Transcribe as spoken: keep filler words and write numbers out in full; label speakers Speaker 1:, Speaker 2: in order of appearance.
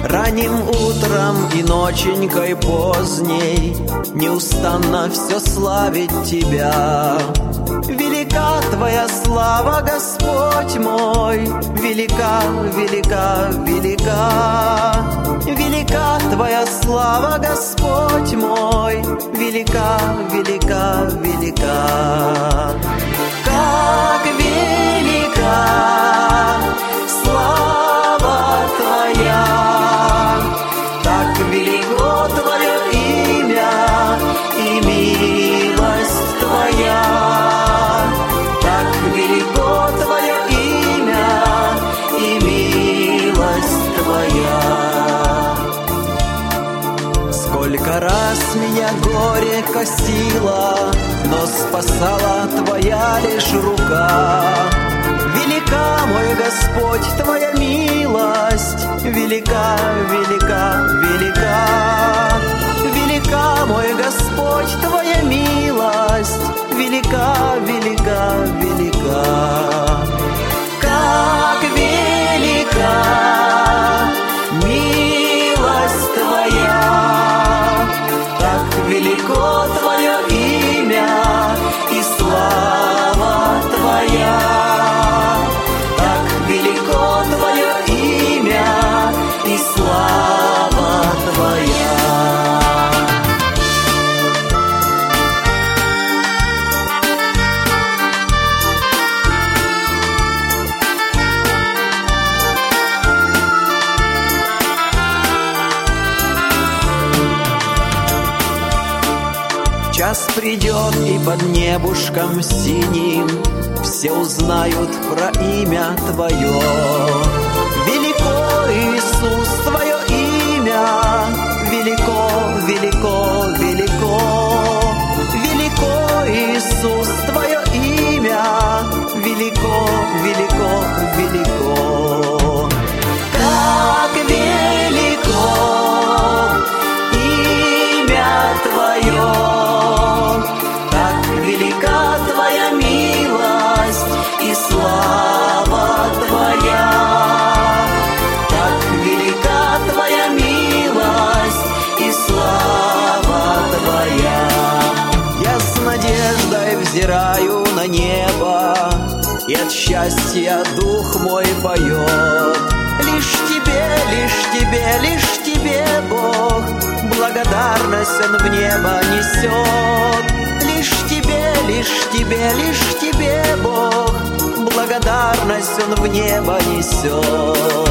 Speaker 1: Ранним утром и ноченькой поздней неустанно все славить Тебя. Велика Твоя слава, Господь мой, велика, велика, велика. Велика Твоя слава, Господь мой, велика, велика, велика. Как велика слава Твоя, так велико Твое имя и милость Твоя. Так велико Твое имя и милость Твоя. Сколько раз меня горе косило, но спасала Твоя лишь рука. Велика, мой Господь, Твоя милость, велика, велика, велика. Велика, мой Господь, Твоя милость, велика, велика, велика. Как велика милость Твоя, так велико Твое имя и слава Твоя. Так велико Твое имя и слава Твоя. Час придет, и под небушком синим все узнают про имя Твое. Велико, Иисус, Твое имя, велико, велико, велико. Велико, Иисус, Твое имя, велико, велико, велико. Как велико имя Твое, велика Твоя милость и слава Твоя. Так велика Твоя милость и слава Твоя. Я с надеждой взираю на небо, и от счастья дух мой поет. Лишь Тебе, лишь Тебе, лишь Тебе, Бог, благодарность Он в небо несет. Лишь Тебе, лишь Тебе, лишь Тебе, Бог, благодарность Он в небо несет.